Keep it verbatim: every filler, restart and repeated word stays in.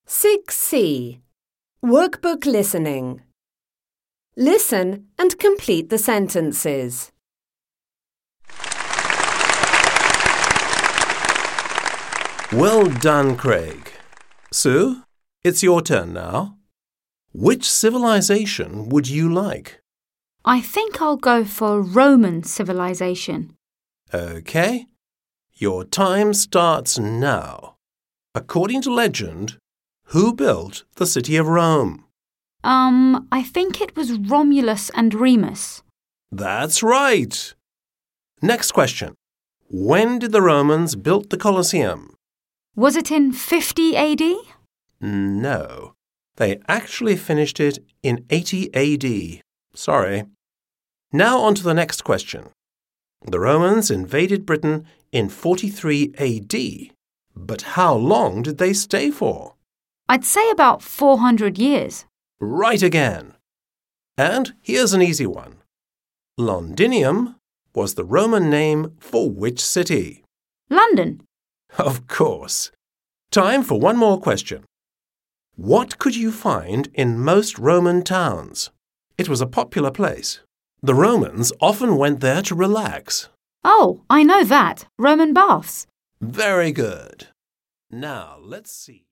six C. Workbook listening. Listen and complete the sentences. Well done, Craig. Sue, it's your turn now. Which civilization would you like? I think I'll go for Roman civilization. Okay. Your time starts now. According to legend, who built the city of Rome? Um, I think it was Romulus and Remus. That's right. Next question. When did the Romans build the Colosseum? Was it in fifty A D? No. They actually finished it in eighty A D. Sorry. Now on to the next question. The Romans invaded Britain in forty-three A D. But how long did they stay for? I'd say about four hundred years. Right again. And here's an easy one. Londinium was the Roman name for which city? London. Of course. Time for one more question. What could you find in most Roman towns? It was a popular place. The Romans often went there to relax. Oh, I know that. Roman baths. Very good. Now, let's see.